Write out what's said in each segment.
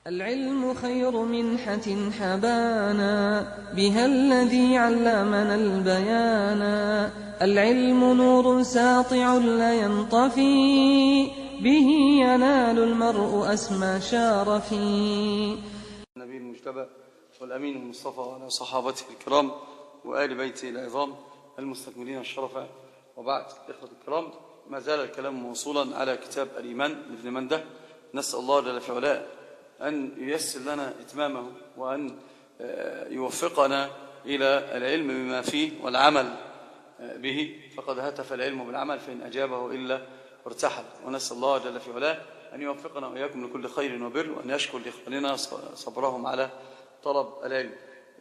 العلم خير منحة حبانا بها الذي علمنا البيانا. العلم نور ساطع لا ينطفي به ينال المرء أسمى شارفي. النبي المجتبى والأمين المصطفى وعلى صحابته الكرام وآل بيته العظام المستكملين الشرف، وبعد. إخوة الكرام، ما زال الكلام موصولا على كتاب الإيمان لابن منده. نسأل الله جل في علاه أن ييسر لنا إتمامه وأن يوفقنا إلى العلم بما فيه والعمل به، فقد هتف العلم بالعمل فإن أجابه إلا ارتحل. ونسأل الله جل في علاه أن يوفقنا وإياكم لكل خير وبر، وأن يشكر لإخواننا صبرهم على طلب العلم.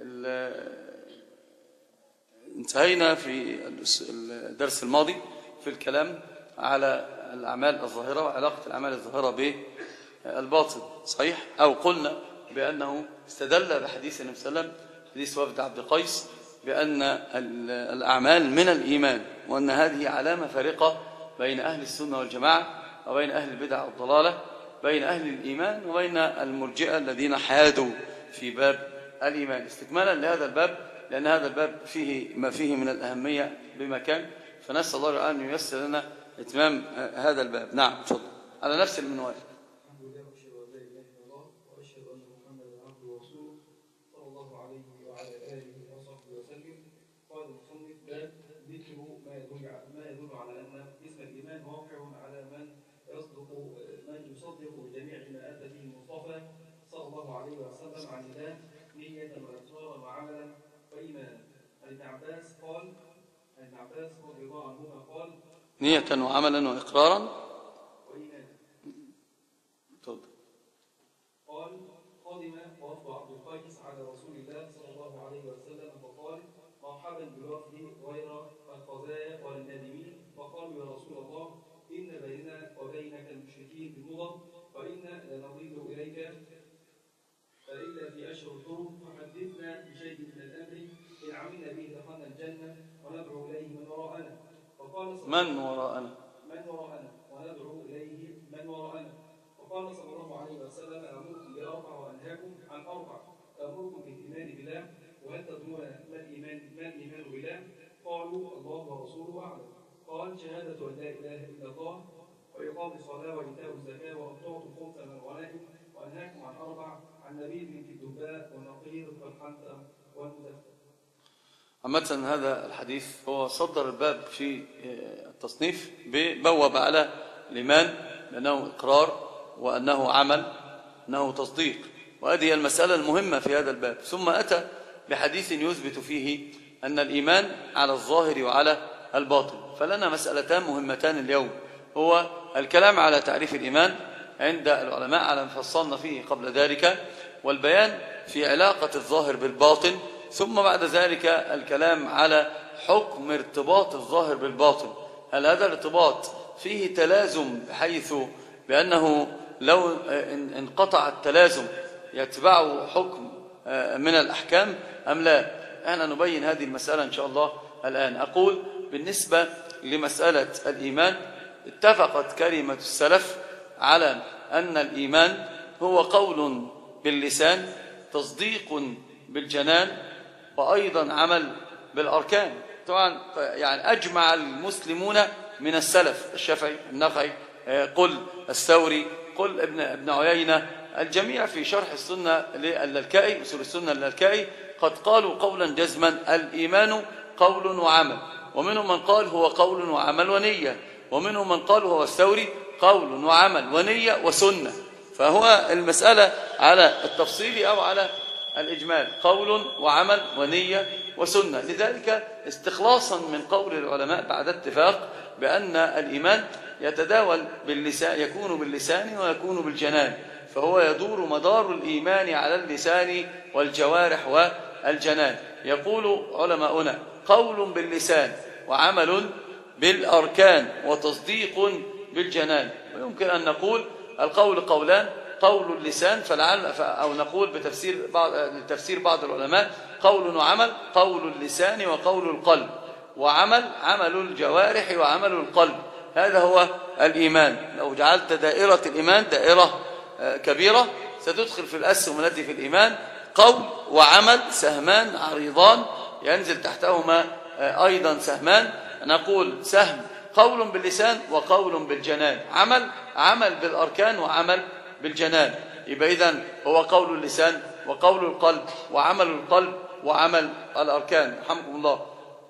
انتهينا في الدرس الماضي في الكلام على الأعمال الظاهرة وعلاقة الأعمال الظاهرة بالباطن، صحيح؟ أو قلنا بأنه استدل بحديث النبي صلى الله عليه وسلم، حديث وفد عبد القيس، بأن الأعمال من الإيمان، وأن هذه علامة فارقة بين أهل السنة والجماعة وبين أهل البدع والضلالة، بين أهل الإيمان وبين المرجئة الذين حادوا في باب الإيمان. استكمالا لهذا الباب، لأن هذا الباب فيه ما فيه من الأهمية بمكان، فنسأل الله أن ييسر لنا إتمام هذا الباب. نعم، تفضل على نفس المنوال. الحمد لله وأشهد أن لا إله إلا الله وأشهد أن محمدا عبده ورسوله صلى الله عليه وعلى آله وصحبه وسلم. قال المصنف: باب ذكر ما يدل على أن اسم الإيمان واقع على من يصدق بجميع ما أتى به المصطفى صلى الله عليه وسلم عن الله نية وإقرارا وعملا وإيمانا. عن ابن عباس رضي الله عنهما قال: نية وعملا وإقرارا وإيمانا. قال: قدم وفد عبد القيس على رسول الله صلى الله عليه وسلم فقال: مرحبا بالوفد غير الخزايا ولا النادمين. فقالوا: يا رسول الله، إن بيننا وبينك المشركين بالمضر، وإنا لنضيد إليك فإلا في أشهر الحرم، فحدثنا بشيء من الأمر إن عملنا به دخلنا الجنة وندعو إليه من وراءنا. فقال: من وراءنا وندعو إليه من وراءنا. وقال صلى الله عليه وسلم: أمركم بأربع وأنهاكم عن أربع. أمركم بالإيمان بالله، وهل تدرون ما الإيمان بالله؟ قالوا: الله ورسوله أعلم. قال: شهادة أن لا إله إلا الله، وإقام الصلاة وإيتاء الزكاة وأن تعطوا خمسا من الغنائم. وأنهاكم عن أربع: عن نبيذ بنت الدباء والنقير والحنطة والمزفر. عامة هذا الحديث هو صدر الباب في التصنيف ببوب على الإيمان بأنه إقرار، وأنه عمل، أنه تصديق، وهذه المسألة المهمة في هذا الباب. ثم أتى بحديث يثبت فيه أن الإيمان على الظاهر وعلى الباطن. فلنا مسألتان مهمتان اليوم، هو الكلام على تعريف الإيمان عند العلماء على ما فصلنا فيه قبل ذلك، والبيان في علاقة الظاهر بالباطن، ثم بعد ذلك الكلام على حكم ارتباط الظاهر بالباطن. هل هذا الارتباط فيه تلازم بحيث بأنه لو انقطع التلازم يتبعه حكم من الأحكام أم لا؟ أنا نبين هذه المسألة إن شاء الله الآن. أقول بالنسبة لمسألة الإيمان، اتفقت كلمة السلف على أن الإيمان هو قول باللسان، تصديق بالجنان، وأيضا عمل بالأركان. طبعا يعني أجمع المسلمون من السلف، الشافعي، النخعي، قل الثوري، قل ابن عيينة، الجميع في شرح السنة للالكائي، أصول السنة للالكائي، قد قالوا قولا جزما: الإيمان قول وعمل. ومنهم من قال هو قول وعمل ونية، ومنهم من قال هو الثوري قول وعمل ونية وسنة. فهو المسألة على التفصيل أو على الإجمال، قول وعمل ونية وسنة. لذلك استخلاصا من قول العلماء بعد اتفاق بأن الإيمان يتداول باللسان، يكون باللسان ويكون بالجنان، فهو يدور مدار الإيمان على اللسان والجوارح والجنان. يقول علماؤنا: قول باللسان وعمل بالأركان وتصديق بالجنان. ويمكن أن نقول القول قولان: قول اللسان أو نقول بتفسير بعض العلماء: قول وعمل، قول اللسان وقول القلب، عمل الجوارح وعمل القلب. هذا هو الإيمان. لو جعلت دائرة الإيمان دائرة كبيرة ستدخل في الأسهم التي في الإيمان. قول وعمل سهمان عريضان ينزل تحتهما أيضا سهمان. نقول سهم قول باللسان وقول بالجنان، عمل بالأركان وعمل بالجنان. يبقى إذن هو قول اللسان وقول القلب وعمل القلب وعمل الأركان. رحمكم الله.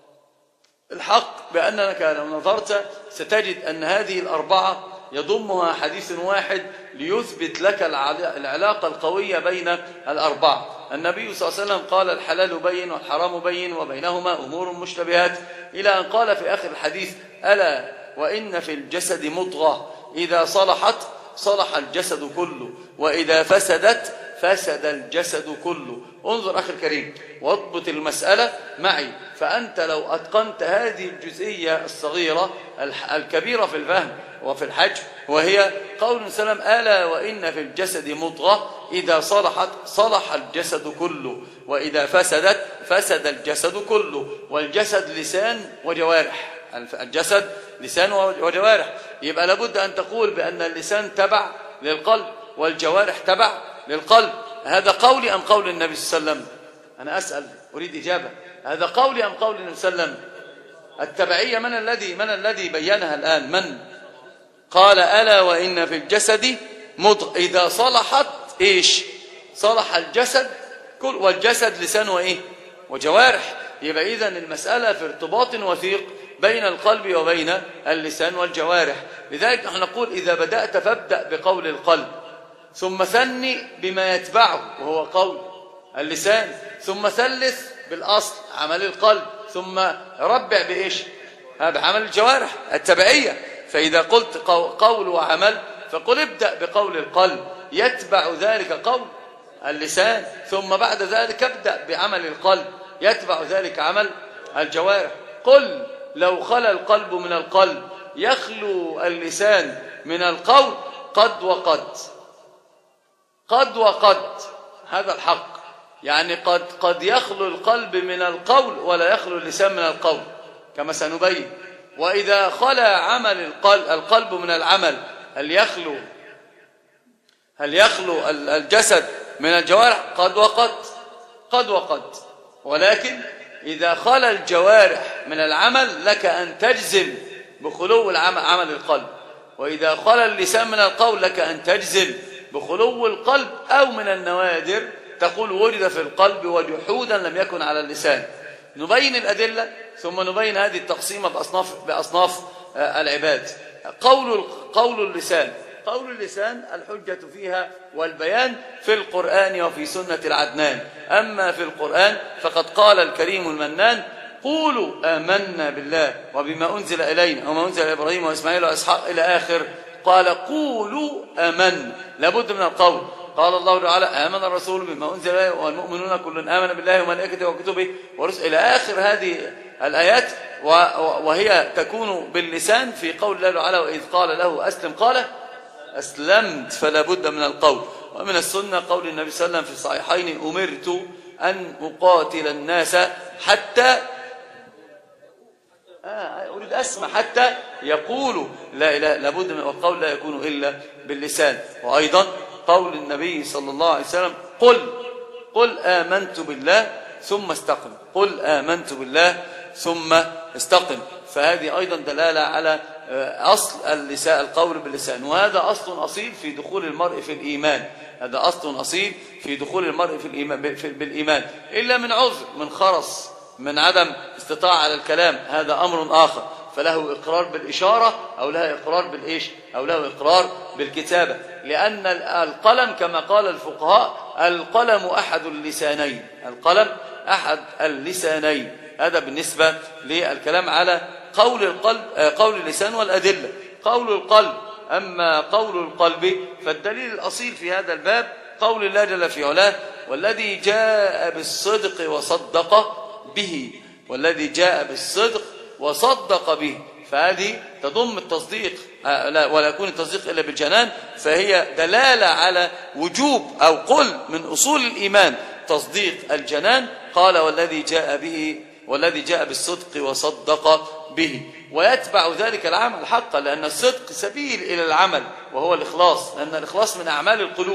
الحق بأنك لو نظرت ستجد أن هذه الأربعة يضمها حديث واحد ليثبت لك العلاقة القوية بين الأربعة. النبي صلى الله عليه وسلم قال الحلال بين والحرام بين وبينهما أمور مشتبهات، إلى أن قال في آخر الحديث ألا وإن في الجسد مضغة إذا صلحت صلح الجسد كله وإذا فسدت فسد الجسد كله. انظر أخي الكريم واضبط المسألة معي، فأنت لو أتقنت هذه الجزئية الصغيرة الكبيرة في الفهم وفي الحج، وهي قول سلام ألا وإن في الجسد مضغة إذا صلحت صلح الجسد كله وإذا فسدت فسد الجسد كله. والجسد لسان وجوارح، الجسد لسان وجوارح. يبقى لابد أن تقول بأن اللسان تبع للقلب والجوارح تبع للقلب. هذا قولي أم قول النبي صلى الله عليه وسلم؟ أنا أسأل أريد إجابة. هذا قولي أم قول النبي صلى الله عليه وسلم؟ التبعية من الذي بينها الآن؟ من قال ألا وإن في الجسد مضغة إذا صلحت إيش؟ صلح الجسد كل، والجسد لسان وإيه؟ وجوارح. يبقى إذن المسألة في ارتباط وثيق بين القلب وبين اللسان والجوارح. لذلك نحن نقول إذا بدأت فابدأ بقول القلب، ثم ثني بما يتبعه وهو قول اللسان، ثم ثلث بالأصل عمل القلب، ثم ربع بإيش؟ بعمل الجوارح التبعية. فإذا قلت قول وعمل فقل ابدأ بقول القلب يتبع ذلك قول اللسان، ثم بعد ذلك ابدأ بعمل القلب يتبع ذلك عمل الجوارح. قل لو خلى القلب من القلب يخلو اللسان من القول قد وقد هذا الحق. يعني قد يخلو القلب من القول ولا يخلو اللسان من القول كما سنبين. وإذا خلا عمل القلب من العمل هل يخلو الجسد من الجوارح؟ قد وقد. ولكن إذا خلا الجوارح من العمل لك أن تجزم بخلو عمل القلب، وإذا خلا اللسان من القول لك أن تجزم بخلو القلب، أو من النوادر تقول وجد في القلب وجحودا لم يكن على اللسان. نبين الأدلة ثم نبين هذه التقسيمة بأصناف العباد. قول اللسان الحجة فيها والبيان في القرآن وفي سنة العدنان. أما في القرآن فقد قال الكريم المنان قولوا آمنا بالله وبما أنزل إلينا وما أنزل إبراهيم وإسماعيل وإسحاق إلى آخر. قال قولوا آمنا، لابد من القول. قال الله تعالى آمن الرسول بما أنزل إليه والمؤمنون كل آمن بالله وملائكته وكتبه ورسله إلى آخر هذه الآيات، وهي تكون باللسان في قول الله تعالى وإذ قال له أسلم قال أسلمت، فلا بد من القول. ومن السنة قول النبي صلى الله عليه وسلم في الصحيحين أمرت أن أقاتل الناس حتى أريد أسمع حتى يقولوا لا إله، لابد من القول لا يكون إلا باللسان. وأيضا قول النبي صلى الله عليه وسلم قل آمنت بالله ثم استقم، قل آمنت بالله ثم استقم. فهذه أيضا دلالة على أصل اللسان القول باللسان، وهذا أصل أصيل في دخول المرء في الإيمان. هذا أصل أصيل في دخول المرء في الإيمان بالإيمان، إلا من عذر، من خرس، من عدم استطاعة على الكلام، هذا أمر آخر، فله إقرار بالإشارة أو له إقرار بالإيش أو له إقرار بالكتابة. لأن القلم كما قال الفقهاء القلم أحد اللسانين، القلم أحد اللسانين. هذا بالنسبة للكلام على قول القلب، قول اللسان والأدلة. قول القلب، أما قول القلب فالدليل الأصيل في هذا الباب قول الله جل في علاه والذي جاء بالصدق وصدق به، والذي جاء بالصدق وصدق به. فهذه تضم التصديق ولا يكون التصديق إلا بالجنان، فهي دلالة على وجوب أو قل من أصول الإيمان تصديق الجنان. قال والذي جاء بالصدق وصدق به، ويتبع ذلك العمل حقا، لأن الصدق سبيل إلى العمل وهو الإخلاص، لأن الإخلاص من أعمال القلوب.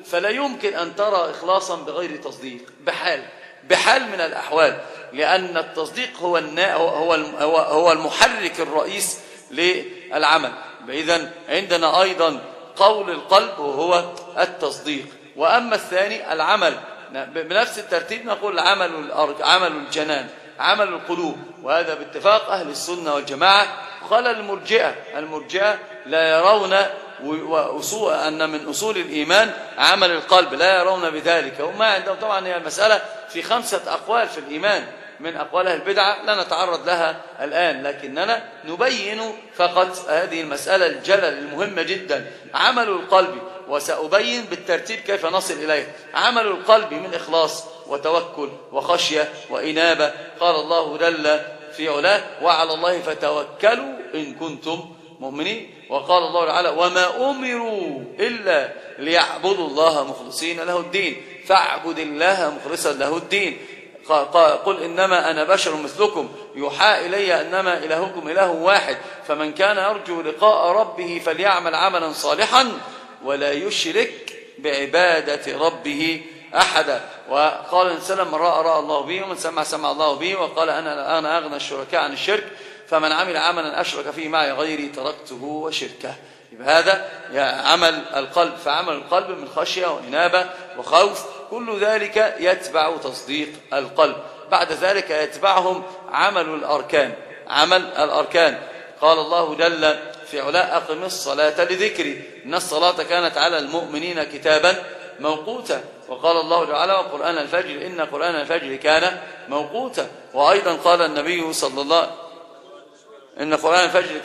فلا يمكن أن ترى إخلاصا بغير تصديق بحال من الأحوال، لأن التصديق هو المحرك الرئيس للعمل. إذن عندنا أيضا قول القلب وهو التصديق، وأما الثاني العمل بنفس الترتيب نقول عمل الجنان، عمل القلوب، وهذا باتفاق أهل السنة والجماعة. قال المرجئة لا يرون أن من أصول الإيمان عمل القلب، لا يرون بذلك. وما عندهم طبعا هي المسألة في 5 أقوال في الإيمان من أقوالها البدعة لا نتعرض لها الآن، لكننا نبين فقط هذه المسألة الجلل المهمة جدا، عمل القلب، وسأبين بالترتيب كيف نصل إليه. عمل القلب من إخلاص وتوكل وخشية وإنابة. قال الله جل في علاه: وعلى الله فتوكلوا إن كنتم مؤمنين. وقال الله تعالى: وما أمروا إلا ليعبدوا الله مخلصين له الدين فاعبد الله مخلصا له الدين. قل إنما أنا بشر مثلكم يوحى إلي أنما إلهكم إله واحد فمن كان يرجو لقاء ربه فليعمل عملا صالحا ولا يشرك بعبادة ربه أحدا. وقال الإنسان: من رأى الله به ومن سمع الله به. وقال: أنا أغنى الشركاء عن الشرك فمن عمل عملا أشرك فيه معي غيري تركته وشركه. هذا عمل القلب. فعمل القلب من خشية وإنابة وخوف، كل ذلك يتبع تصديق القلب. بعد ذلك يتبعهم عمل الأركان. قال الله جل في علاء: أقم الصلاة لذكري إن الصلاة كانت على المؤمنين كتابا موقوتا. وقال الله تعالى: وقرآن الفجر إن قرآن الفجر كان موقوتا. وأيضا قال النبي صلى الله عليه وسلم: إن قرآن الفجر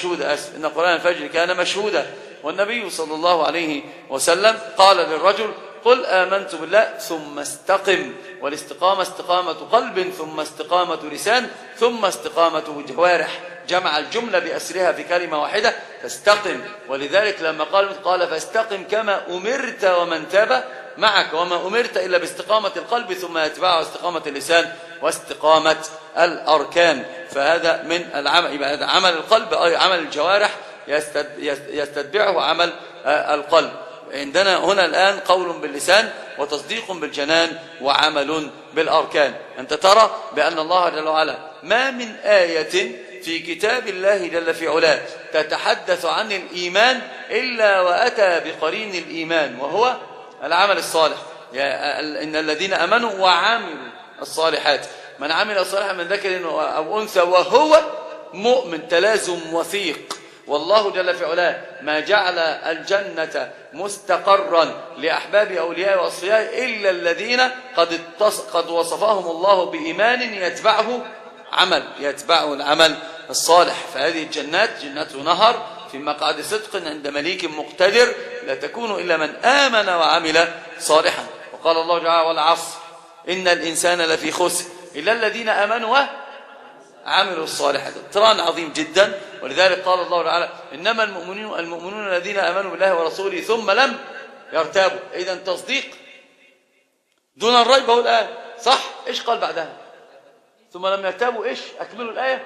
كان مشهودا. والنبي صلى الله عليه وسلم قال للرجل: قل آمنت بالله ثم استقم. والاستقامة استقامة قلب، ثم استقامة لسان، ثم استقامة جوارح. جمع الجملة بأسرها في كلمة واحدة: فاستقم. ولذلك لما قال فاستقم كما أمرت ومن تاب معك، وما أمرت إلا باستقامة القلب ثم يتبعه استقامة اللسان واستقامة الأركان. فهذا من العمل. يبقى هذا عمل القلب، أي عمل الجوارح يستتبعه عمل القلب. عندنا هنا الآن قول باللسان وتصديق بالجنان وعمل بالأركان. أنت ترى بأن الله جل وعلا ما من آية في كتاب الله جل في علاه تتحدث عن الإيمان إلا وأتى بقرين الإيمان وهو العمل الصالح. إن الذين أمنوا وعملوا الصالحات، من عمل صالحا من ذكر أو أنثى وهو مؤمن، تلازم وثيق. والله جل في علاه ما جعل الجنة مستقرا لأحباب أولياء وأصفياء إلا الذين قد وصفهم الله بإيمان يتبعه العمل الصالح. فهذه الجنات جنات نهر في مقعد صدق عند مليك مقتدر لا تكون إلا من آمن وعمل صالحا. وقال الله تعالى: والعصر إن الإنسان لفي خسر إلا الذين آمنوا وعملوا الصالحات. اقتران عظيم جدا. ولذلك قال الله تعالى: إنما المؤمنون الذين آمنوا بالله ورسوله ثم لم يرتابوا. إذن تصديق دون الريب هو الآن صح. إيش قال بعدها؟ ثم لم يرتابوا. إيش أكملوا الآية؟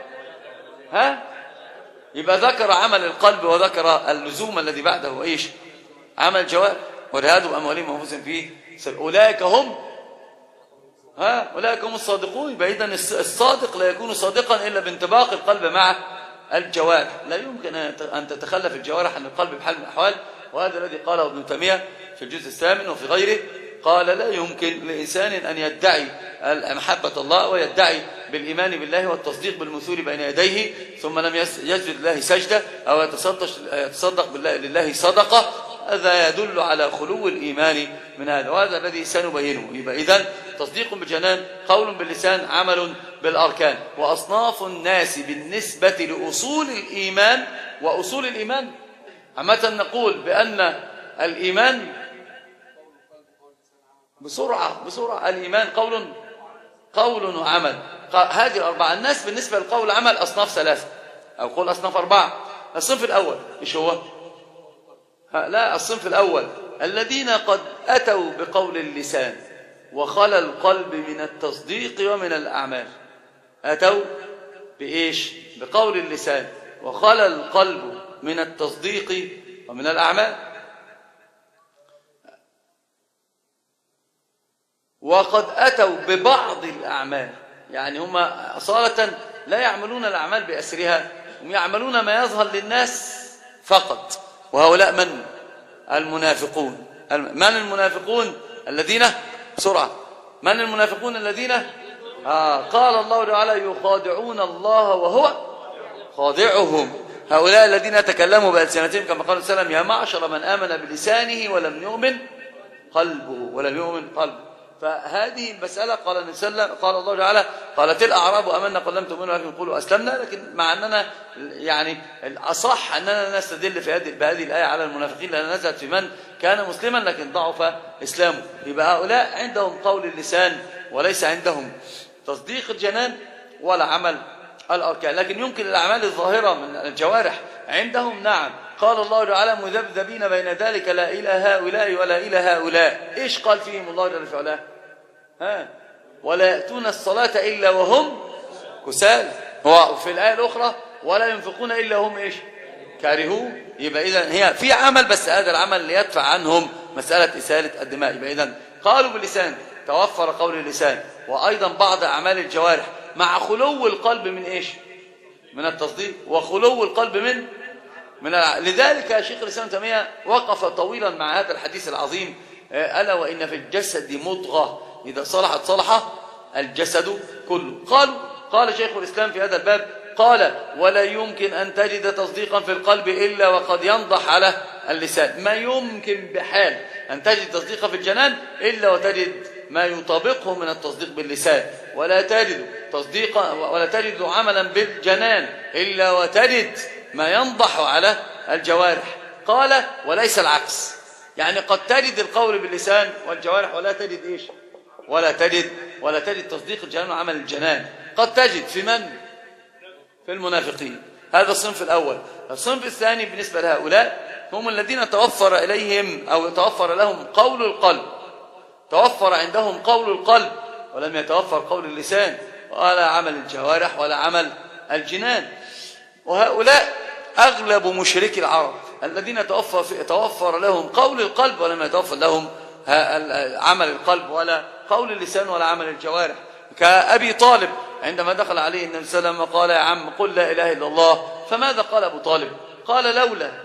يبقى ذكر عمل القلب وذكر اللزوم الذي بعده إيش؟ عمل الجوارح. وجهادوا بأموالهم وأنفسهم فيه أولئك هم الصادقون. يبقى إذن الصادق لا يكون صادقا إلا بانطباق القلب مع الجوارح. لا يمكن أن تتخلف الجوارح عن القلب بحال من الأحوال. وهذا الذي قاله ابن تيمية في الجزء 8 وفي غيره. قال: لا يمكن لإنسان أن يدعي محبة الله ويدعي بالإيمان بالله والتصديق بالمثول بين يديه ثم لم يسجد لله سجدة أو يتصدق لله صدقة. هذا يدل على خلو الإيمان من هذا، وهذا الذي سنبينه. يبقى إذن تصديق بالجنان، قول باللسان، عمل بالأركان. وأصناف الناس بالنسبة لأصول الإيمان وأصول الإيمان عامة نقول بأن الإيمان بسرعة الإيمان قول وعمل. هذه الأربعة. الناس بالنسبة للقول والعمل أصناف 3 أو قول أصناف 4. الصنف الأول إيش هو؟ لا، الصنف الأول الذين قد أتوا بقول اللسان وخلى القلب من التصديق ومن الأعمال. أتوا بإيش؟ بقول اللسان وخلى القلب من التصديق ومن الأعمال. وقد أتوا ببعض الأعمال، يعني هم أصالة لا يعملون الأعمال بأسرها، هم يعملون ما يظهر للناس فقط. وهؤلاء من؟ المنافقون. من المنافقون الذين بسرعة من المنافقون الذين قال الله تعالى يخادعون الله وهو خادعهم. هؤلاء الذين تكلموا بألسنتهم كما قال صلى الله عليه وسلم يا معشر من آمن بلسانه ولم يؤمن قلبه. فهذه المسألة قال النبي صلى الله عليه وسلم، قال الله تعالى قالت الأعراب آمنا قل لم تؤمنوا ولكن قولوا أسلمنا. لكن مع أننا يعني الأصح أننا نستدل بهذه الآية على المنافقين لأنها نزلت في من كان مسلما لكن ضعف إسلامه. يبقى هؤلاء عندهم قول اللسان وليس عندهم تصديق الجنان ولا عمل الأركان، لكن يمكن الأعمال الظاهرة من الجوارح عندهم. نعم، قال الله تعالى مذبذبين بين ذلك لا إلى هؤلاء ولا إلى هؤلاء. إيش قال فيهم الله جل في علاه؟ ولا يأتون الصلاة إلا وهم كسال. هو في الآية الأخرى ولا ينفقون إلا هم إيش؟ كارهون. يبقى إذن هي في عمل، بس هذا العمل ليدفع عنهم مسألة إسالة الدماء. يبقى إذن قالوا باللسان، توفر قول اللسان، وأيضا بعض أعمال الجوارح مع خلو القلب من إيش؟ من التصديق، وخلو القلب من لذلك شيخ الإسلام ابن تيمية وقف طويلا مع هذا الحديث العظيم ألا وإن في الجسد مضغة إذا صلحت صلح الجسد كله. قال شيخ الإسلام في هذا الباب قال ولا يمكن أن تجد تصديقا في القلب إلا وقد ينضح على اللسان. ما يمكن بحال أن تجد تصديقا في الجنان إلا وتجد ما يطابقه من التصديق باللسان، ولا تجد عملا بالجنان إلا وتجد ما ينضح على الجوارح. قال وليس العكس، يعني قد تجد القول باللسان والجوارح ولا تجد إيش؟ ولا تجد تصديق الجنان وعمل الجنان. قد تجد في من؟ في المنافقين. هذا الصنف الأول. الصنف الثاني بالنسبة لهؤلاء هم الذين توفر إليهم أو توفر لهم قول القلب، توفر عندهم قول القلب ولم يتوفر قول اللسان ولا عمل الجوارح ولا عمل الجنان. وهؤلاء أغلب مشركي العرب الذين توفر لهم قول القلب ولم يتوفر لهم عمل القلب ولا قول اللسان ولا عمل الجوارح. كأبي طالب عندما دخل عليه النبي صلى الله عليه وسلم قال يا عم قل لا إله إلا الله، فماذا قال أبو طالب؟ قال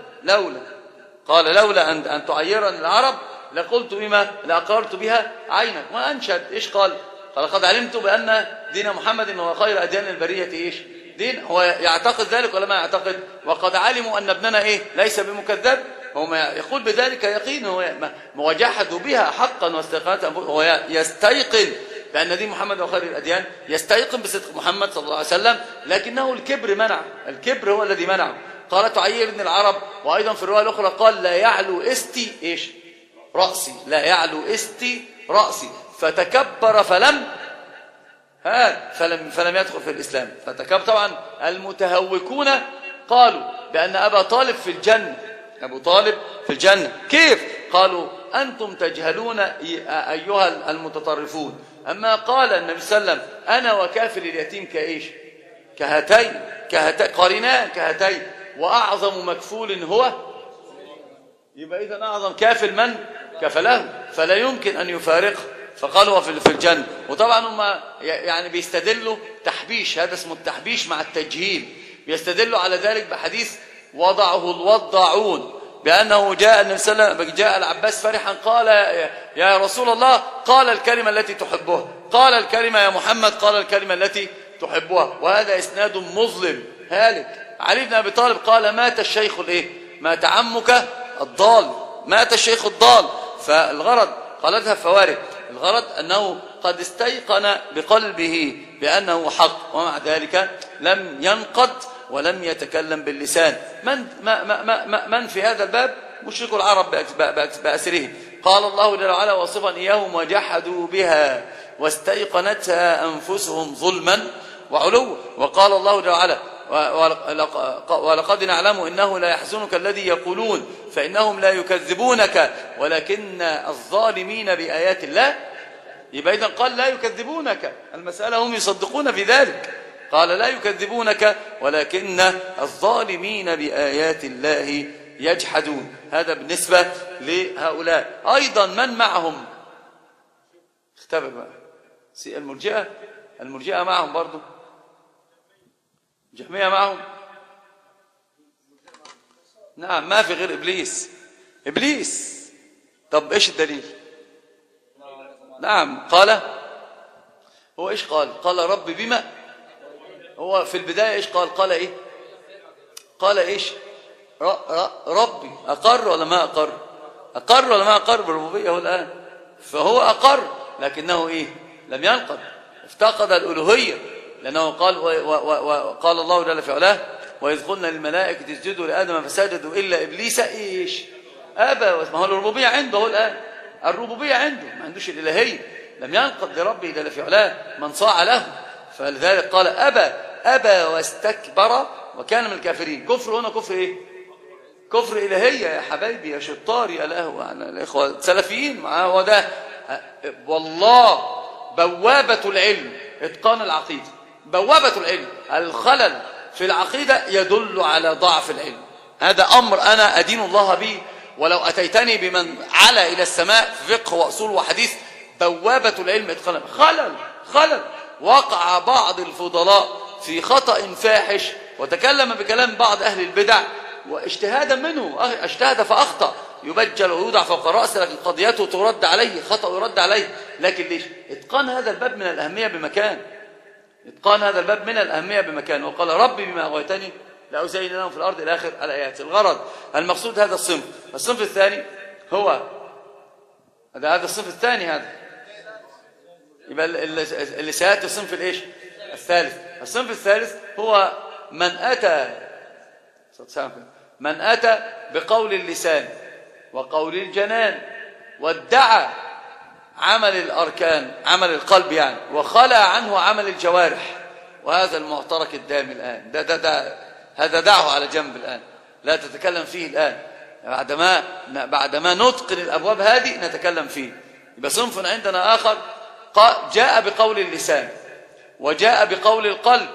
لولا أن تعيرني العرب لقلت بما لأقررت بها عينك. وأنشد إيش قال قد علمت بأن دين محمد هو خير أديان البرية إيش دين. هو يعتقد ذلك ولا ما يعتقد؟ وقد علموا أن ابننا إيه ليس بمكذب. هو يقول بذلك يقين، هو وجحدوا بها حقا واستيقنتها. هو يستيقن بأن دين محمد هو خير الأديان، يستيقن بصدق محمد صلى الله عليه وسلم، لكنه الكبر منع، الكبر هو الذي منعه. قال تعيرني العرب. وأيضا في الرواية الأخرى قال لا يعلو استي إيش رأسي، لا يعلو استي رأسي، فتكبر فلم يدخل في الإسلام. فتكبر. طبعا المتهوكون قالوا بأن أبا طالب في الجنة، أبو طالب في الجنة. كيف؟ قالوا أنتم تجهلون أيها المتطرفون. أما قال النبي صلى الله عليه وسلم أنا وكافل اليتيم كإيش؟ كهاتين قرنان كهاتين، وأعظم مكفول هو. يبقى إذن أعظم كافل من كفله، فلا يمكن أن يفارقه. فقالوا في الجنة. وطبعا هم يعني بيستدلوا تحبيش، هذا اسمه التحبيش مع التجهيل. بيستدلوا على ذلك بحديث وضعه الوضاعون بأنه جاء النبي صلى الله عليه وسلم، جاء العباس فرحا قال يا رسول الله، قال الكلمة التي تحبها، قال الكلمة يا محمد، قال الكلمة التي تحبها. وهذا إسناد مظلم هالك. علي بن أبي طالب قال مات الشيخ الإيه؟ مات عمك الضال، مات الشيخ الضال. فالغرض قالتها فوارق، الغرض أنه قد استيقن بقلبه بأنه حق، ومع ذلك لم ينقض ولم يتكلم باللسان. من في هذا الباب؟ مشرك العرب بأسره. قال الله جل وعلا واصفا إياهم وجحدوا بها واستيقنتها أنفسهم ظلما وعلوا. وقال الله جل وعلا ولقد نعلم إنه لا يحزنك الذي يقولون فإنهم لا يكذبونك ولكن الظالمين بآيات الله. يبقى إذن قال لا يكذبونك، المسألة هم يصدقون في ذلك. قال لا يكذبونك ولكن الظالمين بآيات الله يجحدون. هذا بالنسبة لهؤلاء. أيضا من معهم اختبر بقى. المرجئة معهم برضو، جهمية معهم. نعم، ما في غير إبليس. طب إيش الدليل؟ نعم، هو إيش قال ربي بما، هو في البداية إيش قال إيه؟ قال إيش؟ ربي. أقر ولا ما أقر بالربوبية هو الآن؟ فهو أقر، لكنه إيه؟ لم ينقض، افتقد الألوهية، لأنه قال الله جل في علاه: وإذ قلنا للملائكة اسجدوا لآدم فسجدوا إلا إبليس إيش؟ أبى. ما هو الربوبية عنده هو الآن، الربوبية عنده، ما عندوش الإلهية، لم ينقض لربه جل في علاه من صاع له. فلذلك قال أبى واستكبر وكان من الكافرين. كفر هنا كفر إيه؟ كفر إلهية يا حبايبي يا شطار يا الإخوة السلفيين. هو ده والله بوابة العلم، إتقان العقيدة، بوابة العلم. الخلل في العقيدة يدل على ضعف العلم. هذا أمر أنا أدين الله به، ولو أتيتني بمن علا إلى السماء في فقه وأصول وحديث، بوابة العلم إتقان. خلل وقع بعض الفضلاء في خطأ فاحش، وتكلم بكلام بعض أهل البدع، واجتهادا منه اجتهد فأخطأ، يبجل ويوضع فوق رأسه، لكن قضيته ترد عليه، خطأ يرد عليه. لكن ليش؟ إتقان هذا الباب من الأهمية بمكان، إتقان هذا الباب من الأهمية بمكان. وقال ربي بما أغويتني لأزين لهم في الأرض إلى آخر الآيات. الغرض المقصود هذا الصنف الثاني هو هذا الصنف الثاني، هذا يبقى اللي سيأتي الصنف الإيش؟ الصنف الثالث هو من أتى بقول اللسان وقول الجنان وادعى عمل الأركان، عمل القلب يعني، وخلع عنه عمل الجوارح. وهذا المعترك الدامي الآن، هذا دعه على جنب الآن، لا تتكلم فيه الآن. بعدما نتقن الأبواب هذه نتكلم فيه. يبقى صنف عندنا آخر جاء بقول اللسان وجاء بقول القلب،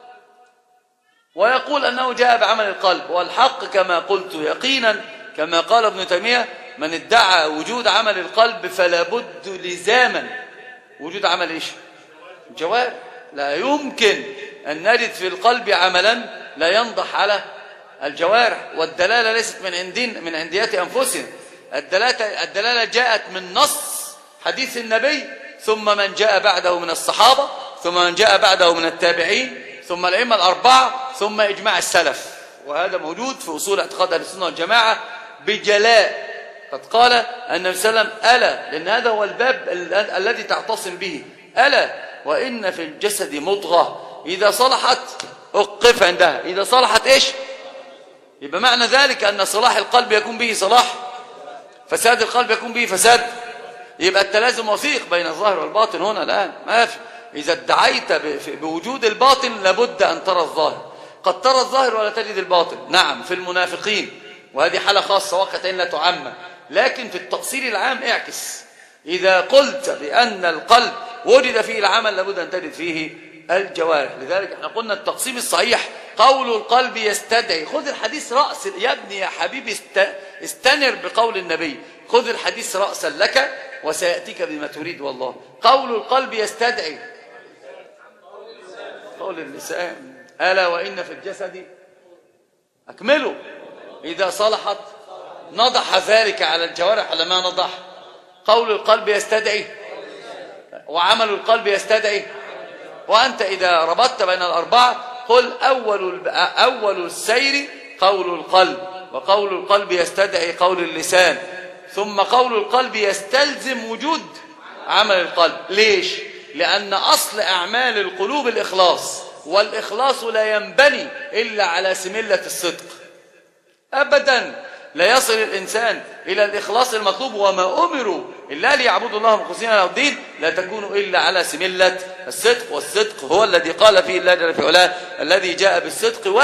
ويقول أنه جاء بعمل القلب. والحق كما قلت يقينا، كما قال ابن تيمية: من ادعى وجود عمل القلب فلا بد لزاما وجود عمل إيش؟ الجوارح. لا يمكن أن نجد في القلب عملا لا ينضح على الجوارح. والدلالة ليست من عنديات أنفسنا، الدلالة جاءت من نص حديث النبي، ثم من جاء بعده من الصحابة، ثم من جاء بعده من التابعين، ثم الأئمة الأربعة، ثم إجماع السلف. وهذا موجود في أصول اعتقاد أهل السنة والجماعة بجلاء. قد قال النبي صلى الله عليه وسلم: ألا، لأن هذا هو الباب الذي تعتصم به، ألا وإن في الجسد مضغة إذا صلحت أقف عندها، إذا صلحت إيش؟ يبقى معنى ذلك أن صلاح القلب يكون به صلاح، فساد القلب يكون به فساد. يبقى التلازم وثيق بين الظاهر والباطن هنا الآن، ما في. إذا ادعيت بوجود الباطن لابد أن ترى الظاهر. قد ترى الظاهر ولا تجد الباطن، نعم، في المنافقين، وهذه حالة خاصة وقتين لا تعمم. لكن في التفصيل العام اعكس، إذا قلت بأن القلب وجد فيه العمل لابد أن تجد فيه الجوارح. لذلك احنا قلنا التقسيم الصحيح قول القلب يستدعي. خذ الحديث رأس يا ابني يا حبيبي، استنر بقول النبي، خذ الحديث رأسا لك وسيأتيك بما تريد. والله قول القلب يستدعي قول اللسان. ألا وإن في الجسد، أكمله، إذا صلحت نضح ذلك على الجوارح على ما نضح. قول القلب يستدعي وعمل القلب يستدعي. وأنت إذا ربطت بين الأربعة قل أول السير قول القلب، وقول القلب يستدعي قول اللسان، ثم قول القلب يستلزم وجود عمل القلب. ليش؟ لأن أصل أعمال القلوب الإخلاص، والإخلاص لا ينبني إلا على سملة الصدق. أبدا لا يصل الإنسان إلى الإخلاص المطلوب، وما أمروا إلا ليعبدوا الله مخلصين له الدين، لا تكون إلا على سملة الصدق. والصدق هو الذي قال فيه الله جل في علاه: الذي جاء بالصدق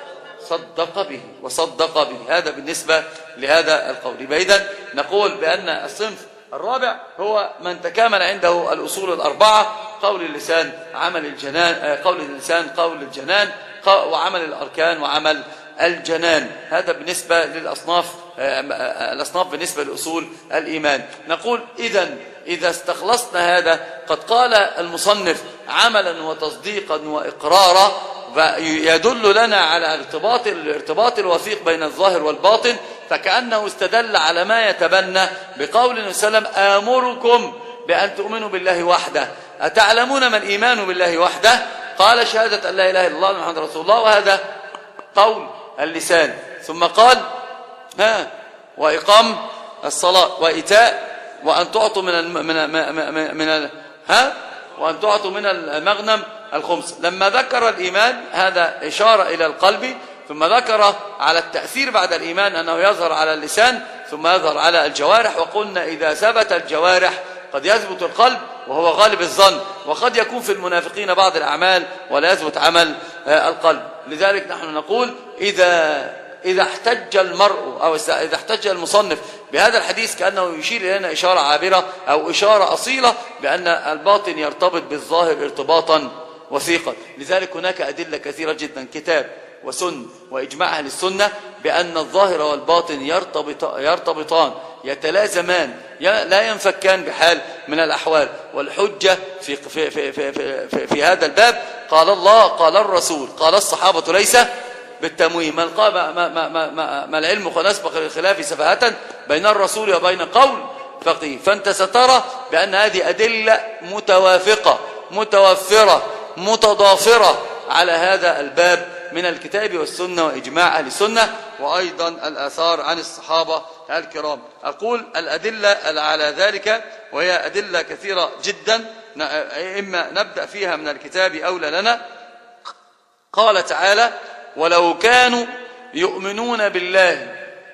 وصدق به. هذا بالنسبة لهذا القول. إذن نقول بأن الصنف الرابع هو من تكامل عنده الأصول الأربعة: قول اللسان عمل الجنان، قول اللسان قول الجنان، وعمل الأركان وعمل الجنان. هذا بالنسبة للأصناف الأصناف بالنسبة لأصول الإيمان. نقول إذا استخلصنا هذا، قد قال المصنف عملا وتصديقا وإقرارا، يدل لنا على الارتباط الوثيق بين الظاهر والباطن، فكأنه استدل على ما يتبنى بقول النبي صلى الله عليه وسلم: آمركم بأن تؤمنوا بالله وحده. أتعلمون ما الإيمان بالله وحده؟ قال: شهادة أن لا إله إلا الله محمد رسول الله، وهذا قول اللسان. ثم قال: وإقام الصلاة وإيتاء وأن تعطوا وأن تعطوا من المغنم الخمس. لما ذكر الإيمان هذا إشارة إلى القلب، ثم ذكر على التأثير بعد الإيمان أنه يظهر على اللسان ثم يظهر على الجوارح. وقلنا إذا ثبت الجوارح قد يثبت القلب، وهو غالب الظن، وقد يكون في المنافقين بعض الأعمال ولا يثبت عمل القلب. لذلك نحن نقول إذا احتج المرء أو إذا احتج المصنف بهذا الحديث كأنه يشير إلينا إشارة عابرة أو إشارة أصيلة بأن الباطن يرتبط بالظاهر ارتباطا وثيقا. لذلك هناك أدلة كثيرة جدا، كتاب وسنة وإجماع أهل السنة، بأن الظاهر والباطن يرتبطان يتلازمان لا ينفكان بحال من الأحوال. والحجة في هذا الباب قال الله، قال الرسول، قال الصحابة، ليس بالتمويه. ما العلم قد أسبق الخلاف سفاهة بين الرسول وبين قول فقيه. فأنت سترى بأن هذه أدلة متوافقة متوفرة متضافرة على هذا الباب من الكتاب والسنة وإجماع أهل السنة، وأيضا الآثار عن الصحابة الكرام. أقول الأدلة على ذلك، وهي أدلة كثيرة جدا، إما نبدأ فيها من الكتاب أولى لنا. قال تعالى: ولو كانوا يؤمنون بالله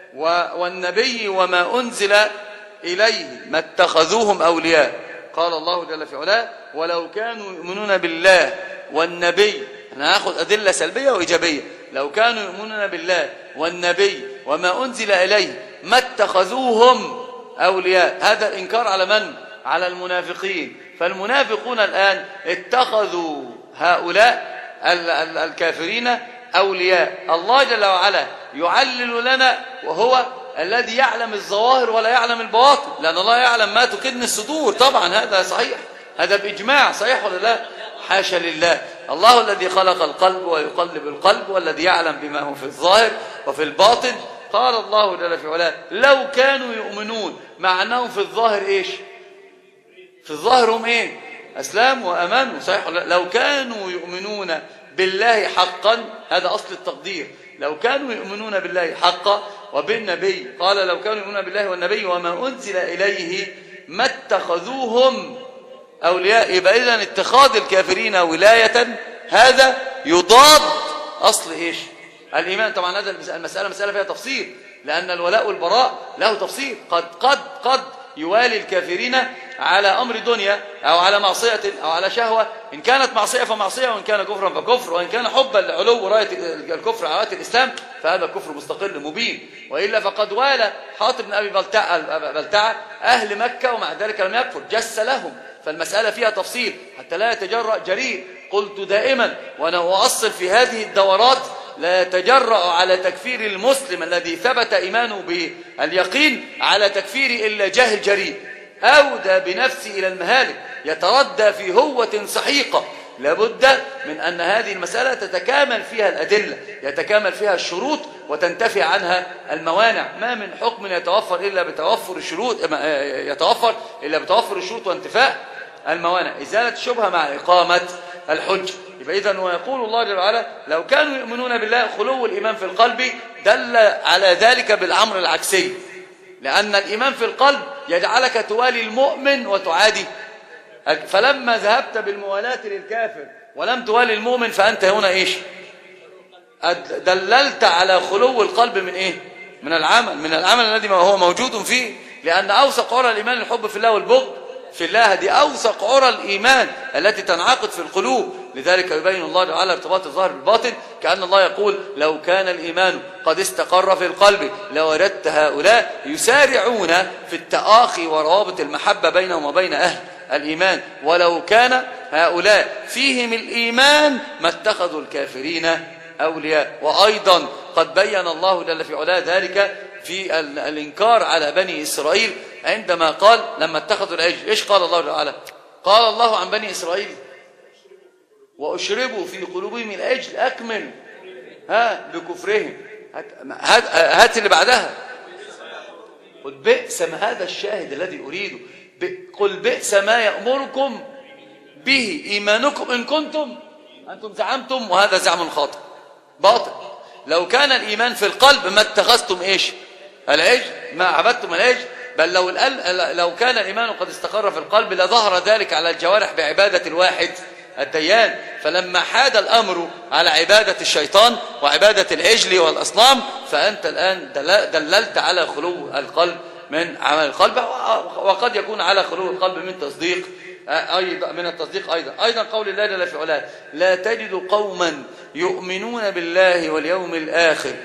والنبي وما أنزل إليه ما اتخذوهم أولياء. قال الله جل في علاه: ولو كانوا يؤمنون بالله والنبي. أنا هاخذ أدلة سلبية وإيجابية. لو كانوا يؤمنون بالله والنبي وما أنزل إليه ما اتخذوهم أولياء. هذا الإنكار على من؟ على المنافقين. فالمنافقون الآن اتخذوا هؤلاء الكافرين أولياء. الله جل وعلا يعلل لنا، وهو الذي يعلم الظواهر ولا يعلم البواطن، لأن الله يعلم ما تكن الصدور. طبعا هذا صحيح، هذا بإجماع، صحيح ولا لا؟ حاشا لله. الله الذي خلق القلب ويقلب القلب، والذي يعلم بما هو في الظاهر وفي الباطن. قال الله جل في علاه: لو كانوا يؤمنون، مع أنهم في الظاهر إيش؟ في الظاهر هم إيه؟ أسلام وأمان، صحيح ولا لا؟ لو كانوا يؤمنون بالله حقا، هذا أصل التقدير. لو كانوا يؤمنون بالله حقا وبالنبي، قال: لو كانوا يؤمنون بالله والنبي وما أنزل إليه ما اتخذوهم أولياء. يبقى إذن اتخاذ الكافرين ولاية هذا يضاد أصل إيش؟ الإيمان. طبعا هذا المسألة فيها تفصيل، لأن الولاء والبراء له تفصيل. قد يوالي الكافرين على أمر دنيا أو على معصية أو على شهوة. إن كانت معصية فمعصية، وإن كان كفرا فكفر، وإن كان حبا لعلو راية الكفر على راية الإسلام فهذا كفر مستقل مبين. وإلا فقد والى حاطب بن أبي بلتعة أهل مكة ومع ذلك لم يكفر، جس لهم. فالمسألة فيها تفصيل حتى لا يتجرأ جريء. قلت دائما وأنا أؤصل في هذه الدورات: لا يتجرأ على تكفير المسلم الذي ثبت إيمانه باليقين على تكفير إلا جاهل جريء أودى بنفسه إلى المهالك، يتردى في هوة سحيقة. لابد من أن هذه المسألة تتكامل فيها الأدلة، يتكامل فيها الشروط وتنتفي عنها الموانع. ما من حكم يتوفر إلا بتوفر الشروط وانتفاء الموانع، إزالة الشبهة مع إقامة الحج. يبقى إذن ويقول الله جل وعلا: لو كانوا يؤمنون بالله، خلو الإيمان في القلب دل على ذلك بالأمر العكسي، لأن الإيمان في القلب يجعلك توالي المؤمن وتعادي. فلما ذهبت بالموالاة للكافر ولم توالي المؤمن فأنت هنا إيش؟ دللت على خلو القلب من إيه؟ من العمل الذي هو موجود فيه. لأن أوثق عرى الإيمان الحب في الله والبغض في الله، هذه أوثق عرى الإيمان التي تنعقد في القلوب. لذلك يبين الله تعالى ارتباط الظاهر بالباطن، كأن الله يقول: لو كان الإيمان قد استقر في القلب لوجدت هؤلاء يسارعون في التآخي وروابط المحبة بينهم وبين أهل الإيمان، ولو كان هؤلاء فيهم الإيمان ما اتخذوا الكافرين أولياء. وأيضا قد بين الله جل في علاه ذلك في الإنكار على بني إسرائيل عندما قال لما اتخذوا العجل. إيش قال الله تعالى؟ قال الله عن بني إسرائيل وأشربوا في قلوبهم العجل أكمل بكفرهم. هات اللي بعدها. قل بئس ما هذا الشاهد الذي أريده. قل بئس ما يأمركم به إيمانكم إن كنتم أنتم زعمتم، وهذا زعم خاطئ باطل. لو كان الإيمان في القلب ما اتخذتم إيش العجل، ما عبدتم العجل. بل لو كان الإيمان قد استقر في القلب لظهر ذلك على الجوارح بعبادة الواحد الديان. فلما حاد الأمر على عبادة الشيطان وعبادة العجل والأصنام فأنت الآن دللت على خلو القلب من عمل القلب، وقد يكون على خلو القلب من تصديق أيضا، من التصديق أيضا قول الله جل في علاه لا تجد قوما يؤمنون بالله واليوم الآخر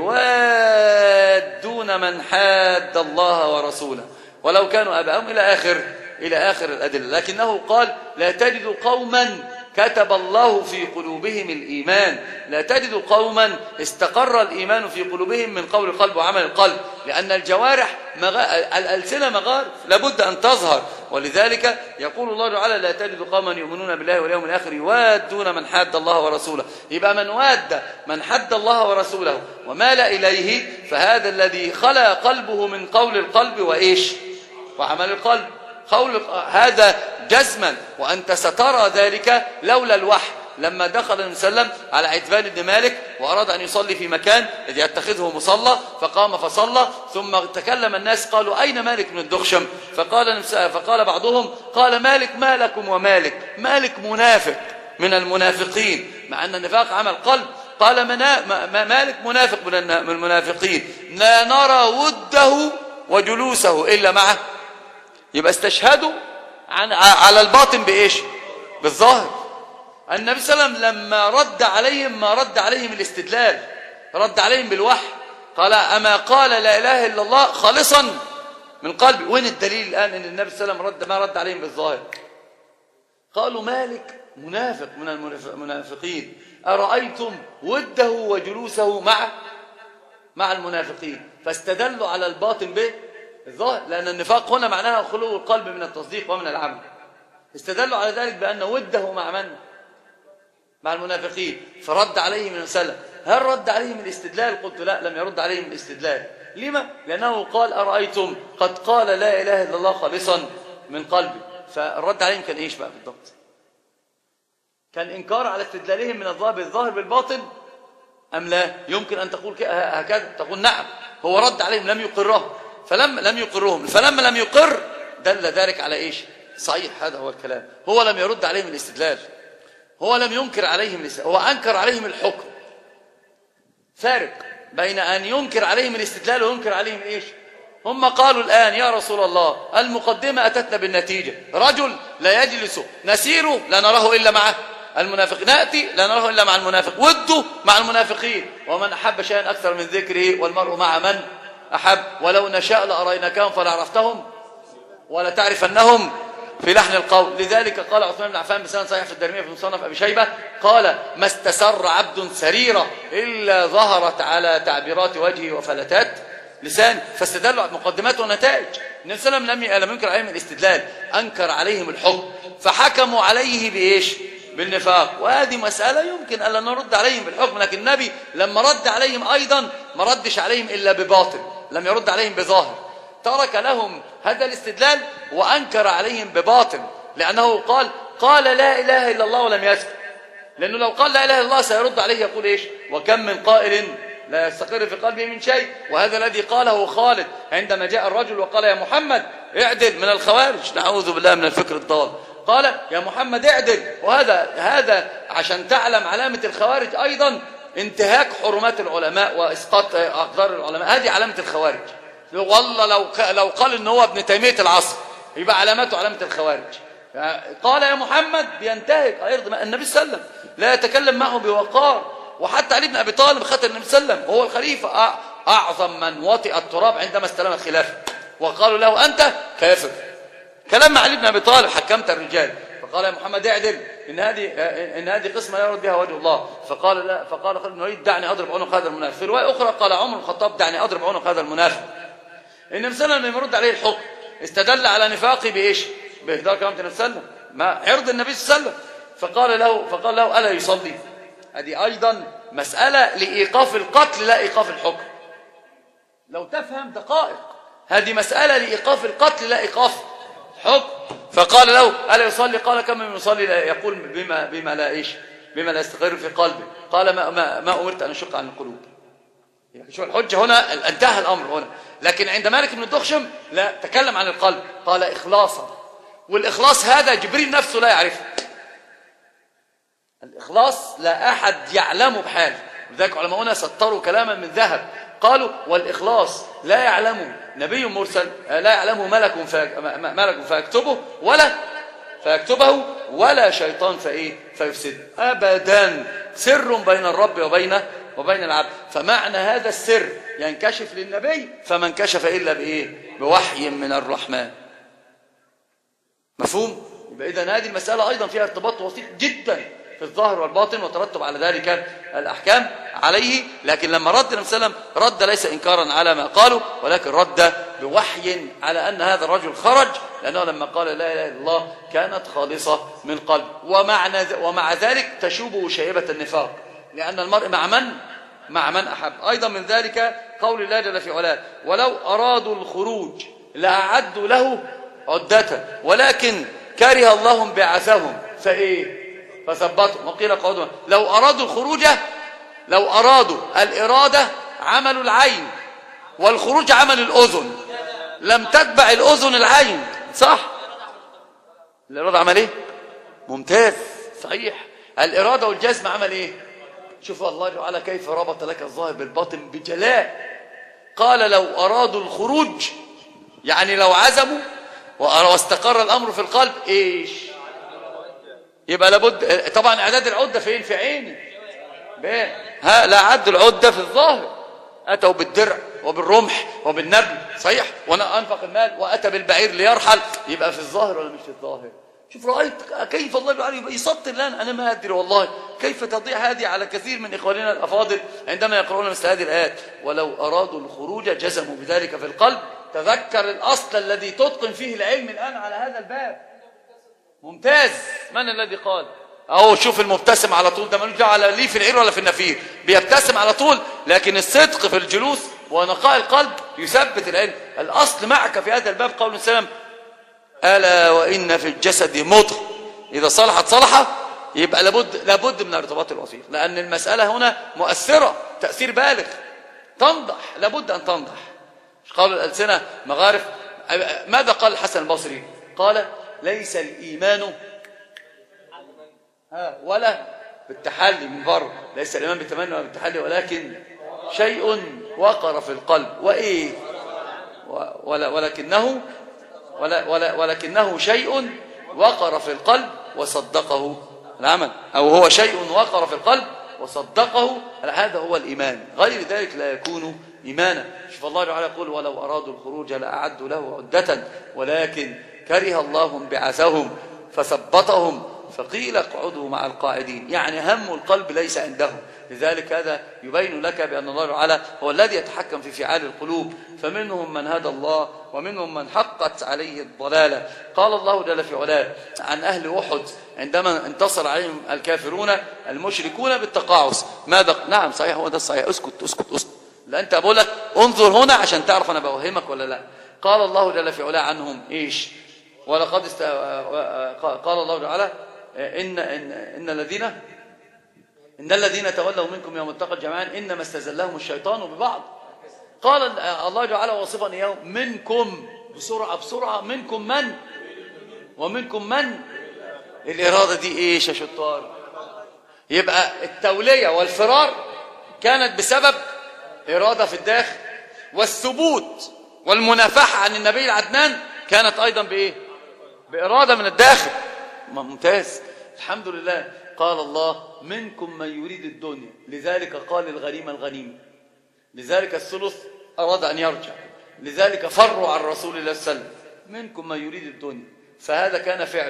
يوادون من حاد الله ورسوله ولو كانوا آباءهم إلى آخر الأدلة. لكنه قال لا تجد قوما كتب الله في قلوبهم الإيمان، لا تجد قوما استقر الإيمان في قلوبهم من قول القلب وعمل القلب، لأن الجوارح الألسنة مغارف لابد أن تظهر. ولذلك يقول الله تعالى لا تجد قوما يؤمنون بالله واليوم الآخر يوادون من حاد الله ورسوله. يبقى من واد من حد الله ورسوله ومال إليه فهذا الذي خلى قلبه من قول القلب وإيش وعمل القلب. هذا جزما، وأنت سترى ذلك لولا الوحي. لما دخل النبي صلى الله عليه وسلم على عتبان بن مالك وأراد أن يصلي في مكان الذي يتخذه مصلى فقام فصلى، ثم تكلم الناس قالوا أين مالك بن الدخشم؟ فقال بعضهم قال مالك ما لكم ومالك؟ مالك منافق من المنافقين، مع أن النفاق عمل قلب. قال مالك منافق من المنافقين لا نرى وده وجلوسه إلا معه. يبقى استشهدوا على الباطن بإيش؟ بالظاهر. النبي صلى الله عليه وسلم لما رد عليهم ما رد عليهم الاستدلال، رد عليهم بالوحي. قال أما قال لا إله إلا الله خالصا من قلبي. وين الدليل الآن أن النبي صلى الله عليه وسلم ما رد عليهم بالظاهر؟ قالوا مالك منافق من المنافقين أرأيتم وده وجلوسه مع المنافقين، فاستدلوا على الباطن به الظاهر، لأن النفاق هنا معناها خلو القلب من التصديق ومن العمل. استدلوا على ذلك بأن وده مع من؟ مع المنافقين. فرد عليهم النبي صلى الله عليه وسلم. هل رد عليهم الاستدلال؟ قلت لا، لم يرد عليهم الاستدلال. لما؟ لأنه قال أرأيتم قد قال لا إله إلا الله خالصا من قلبي. فالرد عليهم كان إيش بقى بالضبط؟ كان إنكار على استدلالهم من الظاهر بالباطن أم لا؟ يمكن أن تقول هكذا، تقول نعم هو رد عليهم لم يقره، لم يقرهم، فلما لم يقر دل ذلك على إيش؟ صحيح، هذا هو الكلام. هو لم يرد عليهم الاستدلال، هو لم ينكر عليهم الاستدلال، هو أنكر عليهم الحكم. فارق بين أن ينكر عليهم الاستدلال وينكر عليهم إيش؟ هم قالوا الآن يا رسول الله المقدمة أتتنا بالنتيجة، رجل لا يجلس نسيره لا نراه إلا معه المنافق، نأتي لا نراه إلا مع المنافق، وده مع المنافقين، ومن أحب شيئا أكثر من ذكره والمرء مع من أحب، ولو نشاء لأريناكهم فلعرفتهم ولا تعرفنهم في لحن القول. لذلك قال عثمان بن عفان بسند صحيح في الدارمية في مصنف أبي شيبة قال ما استسر عبد سريرة إلا ظهرت على تعبيرات وجهه وفلتات لسان. فاستدلوا على مقدمات ونتائج. النبي صلى الله عليه وسلم لم ينكر عليهم الاستدلال، أنكر عليهم الحكم، فحكموا عليه بإيش؟ بالنفاق. وهذه مسألة يمكن ألا نرد عليهم بالحكم، لكن النبي لما رد عليهم أيضا ما ردش عليهم إلا بباطل، لم يرد عليهم بظاهر، ترك لهم هذا الاستدلال وأنكر عليهم بباطل، لأنه قال لا إله إلا الله ولم يسكت. لأنه لو قال لا إله إلا الله سيرد عليه يقول إيش؟ وكم من قائل لا يستقر في قلبه من شيء. وهذا الذي قاله خالد عندما جاء الرجل وقال يا محمد اعدل من الخوارج، نعوذ بالله من الفكر الضال، قال يا محمد اعدل. وهذا عشان تعلم علامة الخوارج أيضا انتهاك حرمات العلماء وإسقاط أقدار العلماء، هذه علامة الخوارج. والله لو قال إن هو ابن تيمية العصر يبقى علامته علامة الخوارج. قال يا محمد بينتهك أيضا النبي صلى الله عليه وسلم، لا يتكلم معه بوقار. وحتى علي بن أبي طالب خاتم النبي صلى الله عليه وسلم وهو الخليفة أعظم من وطئ التراب عندما استلم الخلافة، وقالوا له أنت كافر. كلام علي بن أبي طالب حكمت الرجال، فقال يا محمد اعدل إن هذه قسمة لا يرد بها وجه الله. فقال لا، فقال خالد بن الوليد دعني أضرب عنق هذا المنافق. في رواية أخرى قال عمر بن الخطاب دعني أضرب عنق هذا المنافق. النبي صلى الله عليه وسلم يرد عليه الحكم استدل على نفاقه بإيش؟ بإهدار كرامة النبي صلى الله عليه وسلم، ما عرض النبي صلى الله عليه وسلم. فقال له ألا يصلي؟ هذه أيضا مسألة لإيقاف القتل لا إيقاف الحكم. لو تفهم دقائق، هذه مسألة لإيقاف القتل لا إيقاف حكم. فقال له ألا يصلي؟ قال كم من يصلي لا يقول بما لا يستقر في قلبه. قال ما أمرت أن أشق عن القلوب. يعني شو الحجة هنا؟ انتهى الأمر هنا. لكن عند مالك بن الدخشم لا، تكلم عن القلب، قال إخلاصا، والإخلاص هذا جبريل نفسه لا يعرفه. الإخلاص لا أحد يعلمه بحاله، لذلك علماؤنا سطروا كلاما من ذهب قالوا والإخلاص لا يعلمه نبي مرسل، لا يعلمه ملك فيكتبه ولا شيطان فيفسد أبدا. سر بين الرب وبين العبد. فمعنى هذا السر ينكشف للنبي، فما انكشف إلا بوحي من الرحمن. مفهوم؟ يبقى إذن هذه المسألة أيضا فيها ارتباط وثيق جدا في الظاهر والباطن، وترتب على ذلك الأحكام عليه. لكن لما رد النبي صلى الله عليه وسلم رد ليس إنكارا على ما قالوا، ولكن رد بوحي على أن هذا الرجل خرج، لأنه لما قال لا إله إلا الله كانت خالصة من قلب. ومع ذلك تشوبه شيبة النفاق، لأن المرء مع من أحب. أيضا من ذلك قول الله جل في علاه ولو أرادوا الخروج لأعدوا له عدة ولكن كره الله انبعاثهم فثبتوا. وقيل قعدوا. لو أرادوا الخروج، لو أرادوا الإرادة عمل العين، والخروج عمل الأذن، لم تتبع الأذن العين، صح؟ الإرادة عمل إيه؟ ممتاز، صحيح. الإرادة والجزم عمل إيه؟ شوف الله تعالى كيف ربط لك الظاهر بالباطن بجلاء. قال لو أرادوا الخروج، يعني لو عزموا واستقر الأمر في القلب يبقى لابد طبعا اعداد العده فين؟ في عيني. لا عد العده في الظاهر، اتوا بالدرع وبالرمح وبالنبل، صحيح، وانا انفق المال واتى بالبعير ليرحل، يبقى في الظاهر ولا مش في الظاهر؟ شوف رايت كيف الله تعالى يسطر لنا. انا ما ادري والله كيف تضيع هذه على كثير من اخواننا الافاضل عندما يقرؤون مثل هذه الايات. ولو ارادوا الخروج جزموا بذلك في القلب. تذكر الاصل الذي تتقن فيه العلم الان على هذا الباب. ممتاز. من الذي قال؟ اهو شوف المبتسم على طول، ده ملوش دعوه ليه في العير ولا في النفير، بيبتسم على طول. لكن الصدق في الجلوس ونقاء القلب يثبت العلم. الاصل معك في هذا الباب قول السلام الا وان في الجسد مضغه اذا صلحت صلح. يبقى لابد من الارتباط الوثيق، لان المساله هنا مؤثره تاثير بالغ. تنضح، لابد ان تنضح. قالوا الالسنه مغارف. ماذا قال الحسن البصري؟ قال ليس الإيمان ولا بالتحلي من بره، ليس الإيمان بالتمني ولا بالتحلي، ولكن شيء وقر في القلب ولكنه شيء وقر في القلب وصدقه العمل، أو هو شيء وقر في القلب وصدقه. هذا هو الإيمان، غير ذلك لا يكون إيمانا. شوف الله تعالى يقول ولو أرادوا الخروج لأعدوا له عدة ولكن كره الله انبعاثهم فثبطهم فقيل اقعدوا مع القاعدين. يعني هم القلب ليس عندهم. لذلك هذا يبين لك بأن الله تعالى هو الذي يتحكم في فعال القلوب. فمنهم من هدى الله ومنهم من حقت عليه الضلالة. قال الله جل في علاه عن أهل أحد عندما انتصر عليهم الكافرون المشركون بالتقاعس. ماذا؟ نعم صحيح، هو ده الصحيح. اسكت. لا أنت أقول لك انظر هنا عشان تعرف أنا بوهمك ولا لا. قال الله جل في علاه عنهم إيش؟ ولقد قال الله تعالى إن الذين تولوا منكم يوم التقى الجمعان إنما استزلهم الشيطان ببعض. قال الله تعالى واصفا إياه منكم، بسرعة منكم من ومنكم من. الإرادة دي إيش يا شطار؟ يبقى التولية والفرار كانت بسبب إرادة في الداخل، والثبوت والمنافحة عن النبي العدنان كانت أيضا بإيه؟ بإرادة من الداخل. ممتاز، الحمد لله. قال الله منكم من يريد الدنيا، لذلك قال الغنيمة، لذلك الثلث أراد أن يرجع، لذلك فروا عن رسول الله صلى الله عليه وسلم. منكم من يريد الدنيا، فهذا كان فعله.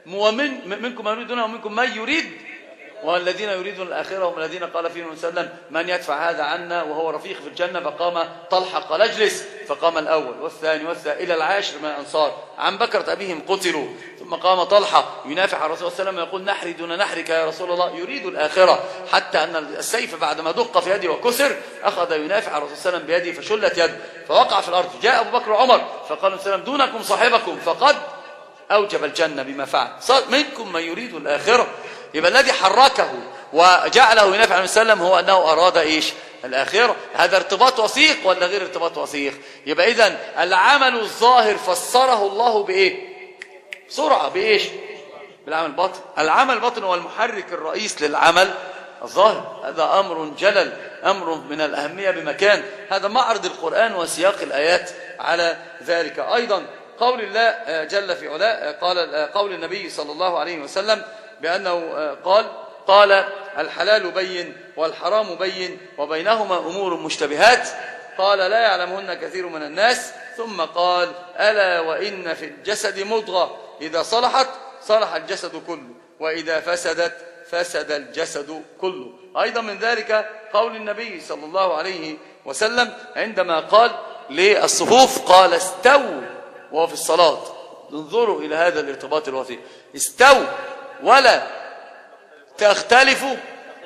منكم من يريدون ومنكم من يريد، والذين يريدون الآخرة هم الذين قال فيهم وسلم من يدفع هذا عنا وهو رفيق في الجنة. فقام طلحة قال اجلس، فقام الأول والثاني والثاني إلى العاشر من الأنصار عن بكرة أبيهم قتلوا. ثم قام طلحة ينافح على الرسول صلى الله عليه وسلم ويقول نحري دون نحرك يا رسول الله، يريد الآخرة، حتى أن السيف بعدما دق في يده وكسر أخذ ينافح على الرسول صلى الله عليه وسلم بيده فشلت يده فوقع في الأرض. جاء أبو بكر وعمر فقال وسلم دونكم صاحبكم فقد أوجب الجنة بما فعل، صار منكم من يريد الآخرة. يبقى الذي حركه وجعله ينافع عليه وسلم هو أنه أراد إيش؟ الآخرة. هذا ارتباط وثيق ولا غير ارتباط وثيق؟ يبقى إذن العمل الظاهر فسره الله بإيه؟ سرعة بإيش؟ بالعمل الباطن. العمل الباطن هو المحرك الرئيس للعمل الظاهر. هذا أمر جلل، أمر من الأهمية بمكان. هذا معرض القرآن وسياق الآيات على ذلك. أيضا قول الله جل في علاه، قول النبي صلى الله عليه وسلم بأنه قال الحلال بين والحرام بين وبينهما أمور مشتبهات قال لا يعلمهن كثير من الناس. ثم قال ألا وإن في الجسد مضغة إذا صلحت صلح الجسد كله وإذا فسدت فسد الجسد كله. أيضا من ذلك قول النبي صلى الله عليه وسلم عندما قال للصفوف قال استووا وهو في الصلاة. انظروا إلى هذا الارتباط الوثيق، استووا ولا تختلفوا.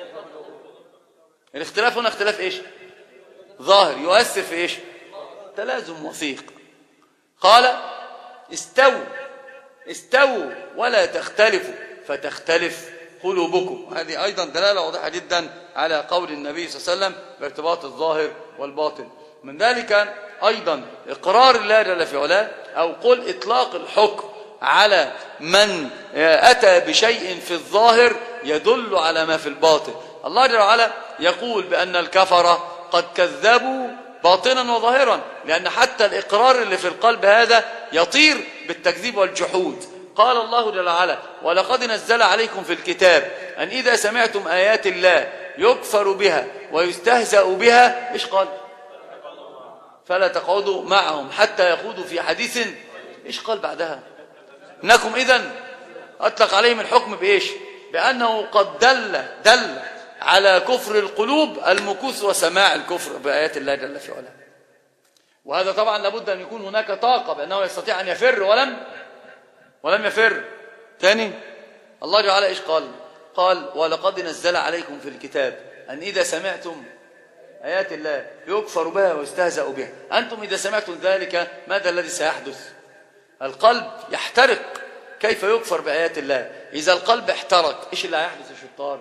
الاختلاف هنا اختلاف ايش؟ ظاهر يؤثر في ايش؟ تلازم وثيق. قال استووا ولا تختلفوا فتختلف قلوبكم. هذه ايضا دلاله واضحه جدا على قول النبي صلى الله عليه وسلم بارتباط الظاهر والباطن. من ذلك ايضا اقرار الله جل في علاه او قل اطلاق الحكم على من أتى بشيء في الظاهر يدل على ما في الباطن. الله جل وعلا يقول بأن الكفرة قد كذبوا باطنا وظاهرا، لأن حتى الإقرار اللي في القلب هذا يطير بالتكذيب والجحود. قال الله جل وعلا ولقد نزل عليكم في الكتاب أن إذا سمعتم آيات الله يكفر بها ويستهزأ بها إيش قال؟ فلا تقعدوا معهم حتى يخوضوا في حديث إيش قال بعدها؟ إنكم إذن أطلق عليهم الحكم بإيش؟ بأنه قد دل على كفر القلوب المكوث وسماع الكفر بآيات الله جل في علاه. وهذا طبعا لابد أن يكون هناك طاقة بأنه يستطيع أن يفر ولم يفر. ثاني الله جل وعلا إيش قال ولقد نزل عليكم في الكتاب أن إذا سمعتم آيات الله يكفر بها ويستهزأ بها. أنتم إذا سمعتم ذلك ماذا الذي سيحدث؟ القلب يحترق. كيف يكفر بآيات الله؟ إذا القلب احترق إيش اللي هيحدث يا شطار؟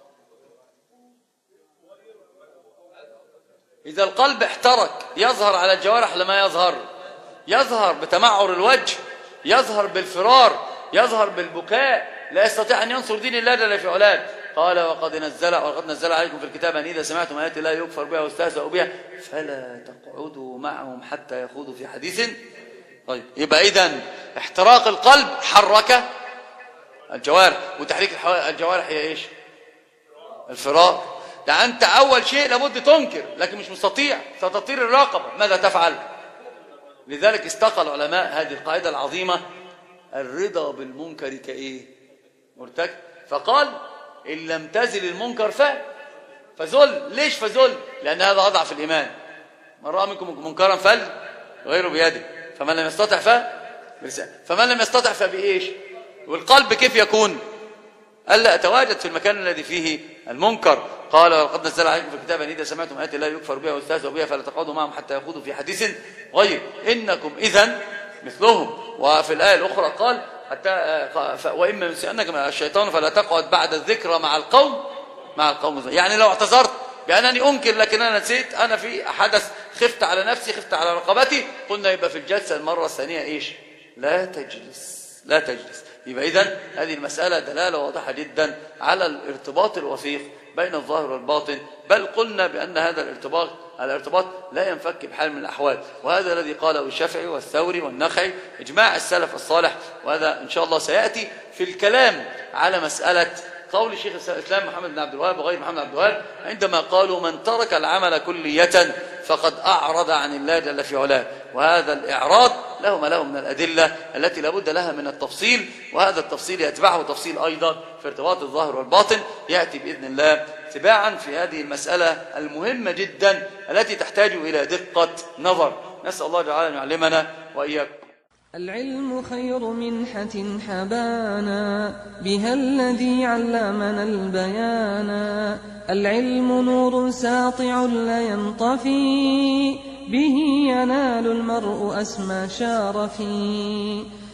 إذا القلب احترق يظهر على الجوارح لما يظهر بتمعر الوجه، يظهر بالفرار، يظهر بالبكاء، لا يستطيع أن ينصر دين الله جل في علاه. قال وقد نزل عليكم في الكتاب أن إذا سمعتم آيات الله يكفر بها ويستهزأ بها فلا تقعدوا معهم حتى يخوضوا في حديث. طيب يبقى إذن احتراق القلب حرك الجوارح، وتحريك الجوارح هي إيش؟ الفرار. ده أنت أول شيء لابد تنكر لكن مش مستطيع، ستطير الرقبة، ماذا تفعل؟ لذلك استقى العلماء هذه القاعدة العظيمة الرضا بالمنكر كإيه؟ مرتكب. فقال إن لم تزل المنكر فذل. ليش فذل؟ لأن هذا أضعف الإيمان. من رأى منكم منكرا غيره بيده فمن لم يستطع فمن لم يستطع فبإيش؟ والقلب كيف يكون؟ ألا أتواجد في المكان الذي فيه المنكر. قال ولقد نزل عليكم في الكتاب أن إذا سمعتم آيات الله يكفر بها ويستهزأ بها فلا تقعدوا معهم حتى يخوضوا في حديث غير إنكم إذن مثلهم. وفي الآية الأخرى قال حتى وإما ينسينك من الشيطان فلا تقعد بعد الذكرى مع القوم. يعني لو اعتذرت بأنني أنكر لكن أنا نسيت، أنا في حدث خفت على نفسي، خفت على رقبتي، قلنا يبقى في الجلسة المرة الثانية إيش؟ لا تجلس. يبقى إذن هذه المسألة دلالة واضحة جدا على الارتباط الوثيق بين الظاهر والباطن. بل قلنا بأن هذا الارتباط لا ينفك بحال من الأحوال، وهذا الذي قاله الشافعي والثوري والنخعي إجماع السلف الصالح. وهذا إن شاء الله سيأتي في الكلام على مسألة قول شيخ الإسلام محمد بن عبد الوهاب وغير محمد بن عبد الوهاب عندما قالوا من ترك العمل كلية فقد أعرض عن الله جل في علاه. وهذا الإعراض له ما له من الأدلة التي لابد لها من التفصيل، وهذا التفصيل يتبعه تفصيل أيضا في ارتباط الظاهر والباطن يأتي بإذن الله تباعا في هذه المسألة المهمة جدا التي تحتاج إلى دقة نظر. نسأل الله تعالى أن يعلمنا وإياكم. العلم خير منحة حبانا، بها الذي علمنا البيانا. العلم نور ساطع لا ينطفي، به ينال المرء أسمى شارفي.